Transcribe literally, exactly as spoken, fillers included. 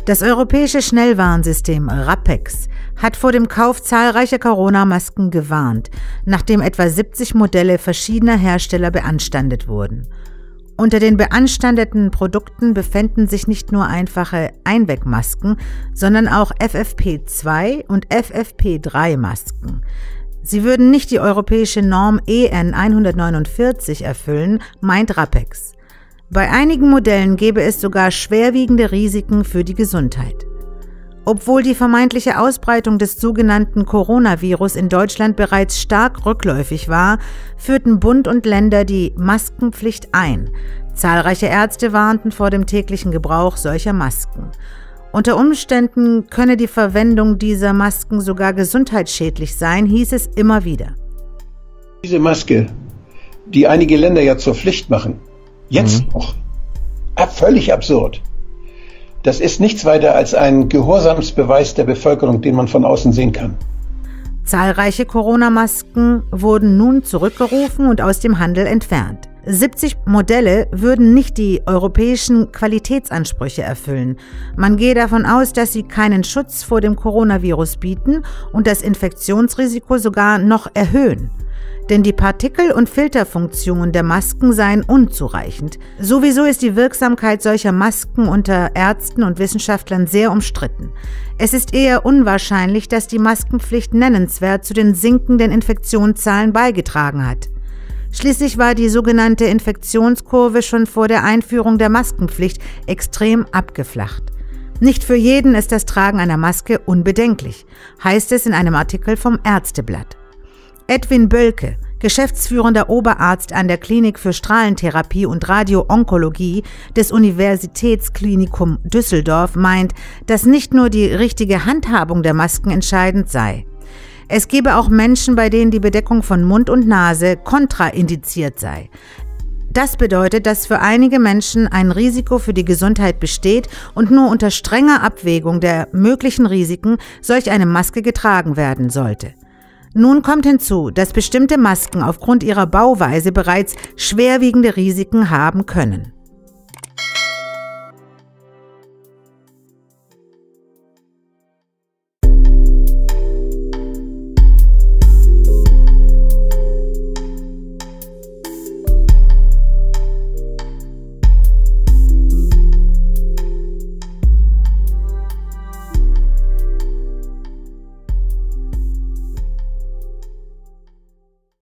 Das europäische Schnellwarnsystem RAPEX hat vor dem Kauf zahlreicher Corona-Masken gewarnt, nachdem etwa siebzig Modelle verschiedener Hersteller beanstandet wurden. Unter den beanstandeten Produkten befänden sich nicht nur einfache Einwegmasken, sondern auch F F P zwei und F F P drei Masken. Sie würden nicht die europäische Norm E N hundertneunundvierzig erfüllen, meint RAPEX. Bei einigen Modellen gäbe es sogar schwerwiegende Risiken für die Gesundheit. Obwohl die vermeintliche Ausbreitung des sogenannten Coronavirus in Deutschland bereits stark rückläufig war, führten Bund und Länder die Maskenpflicht ein. Zahlreiche Ärzte warnten vor dem täglichen Gebrauch solcher Masken. Unter Umständen könne die Verwendung dieser Masken sogar gesundheitsschädlich sein, hieß es immer wieder. Diese Maske, die einige Länder ja zur Pflicht machen, jetzt mhm. noch, völlig absurd. Das ist nichts weiter als ein Gehorsamsbeweis der Bevölkerung, den man von außen sehen kann. Zahlreiche Corona-Masken wurden nun zurückgerufen und aus dem Handel entfernt. siebzig Modelle würden nicht die europäischen Qualitätsansprüche erfüllen. Man gehe davon aus, dass sie keinen Schutz vor dem Coronavirus bieten und das Infektionsrisiko sogar noch erhöhen. Denn die Partikel- und Filterfunktionen der Masken seien unzureichend. Sowieso ist die Wirksamkeit solcher Masken unter Ärzten und Wissenschaftlern sehr umstritten. Es ist eher unwahrscheinlich, dass die Maskenpflicht nennenswert zu den sinkenden Infektionszahlen beigetragen hat. Schließlich war die sogenannte Infektionskurve schon vor der Einführung der Maskenpflicht extrem abgeflacht. Nicht für jeden ist das Tragen einer Maske unbedenklich, heißt es in einem Artikel vom Ärzteblatt. Edwin Bölke, geschäftsführender Oberarzt an der Klinik für Strahlentherapie und Radioonkologie des Universitätsklinikum Düsseldorf, meint, dass nicht nur die richtige Handhabung der Masken entscheidend sei. Es gebe auch Menschen, bei denen die Bedeckung von Mund und Nase kontraindiziert sei. Das bedeutet, dass für einige Menschen ein Risiko für die Gesundheit besteht und nur unter strenger Abwägung der möglichen Risiken solch eine Maske getragen werden sollte. Nun kommt hinzu, dass bestimmte Masken aufgrund ihrer Bauweise bereits schwerwiegende Risiken haben können.